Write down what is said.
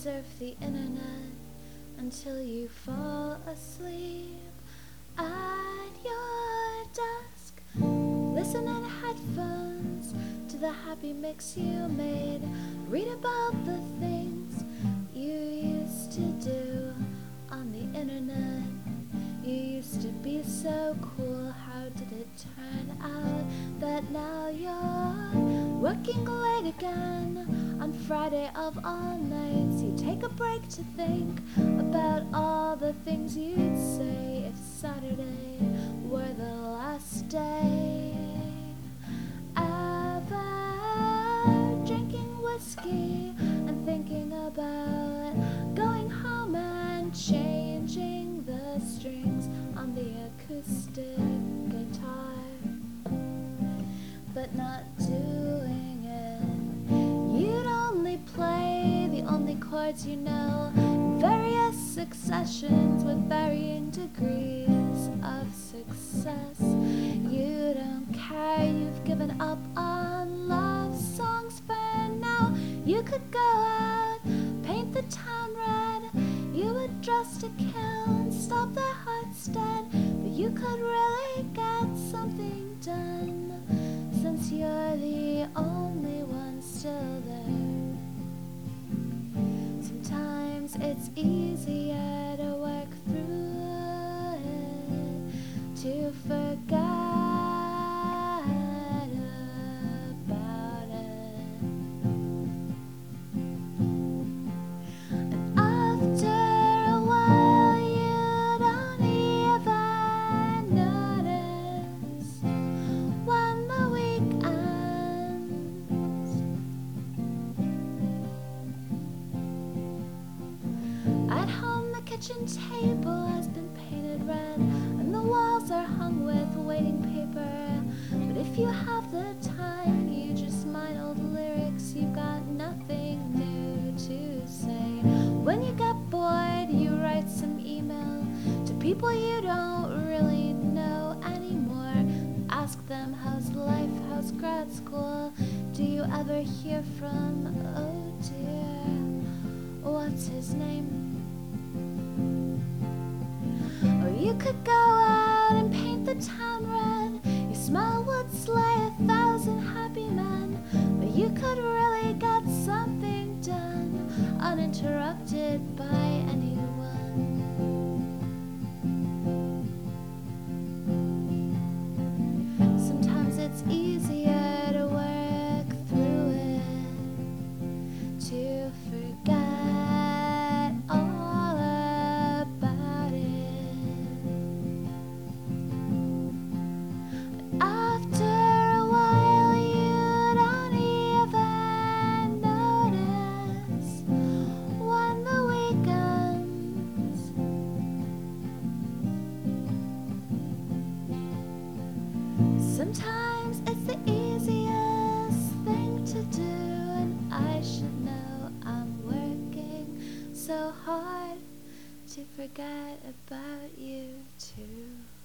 surf the internet until you fall asleep at your desk. Listen in headphones to the happy mix you made. Read about the things you used to do on the internet. You used to be so cool. How did it turn out that now you're working late again on Friday of all nights? You take a break to think about all the things you'd say if Saturday were the last day ever. Drinking whiskey and thinking about going home and changing the strings on the acoustic guitar, but not doing it. You'd only play the only chords you know in various successions with varying degrees of success. You don't care, you've given up on love songs for now. You could go out, paint the town red. You would dress to kill and stop their hearts dead. But you could really get something done, since you're the only one still there. Sometimes it's easier to work through it, to forget about it. And after a while you don't even notice when the week ends. At home the kitchen table has been painted red and the walls are hung with waiting paper. But if you have the time, you just mine old lyrics. You've got nothing new to say. When you get bored, you write some email to people you don't really know anymore. Ask them how's life, how's grad school. Do you ever hear from, oh dear, what's his name? Or you could go out and paint the town red. Your smile would slay 1,000 happy men. But you could really get something done, uninterrupted by anyone. Sometimes it's easier to work through it, to forget all about it. After a while you don't even notice when the week ends. Sometimes it's the easiest thing to do, and I should know I'm working so hard to forget about you too.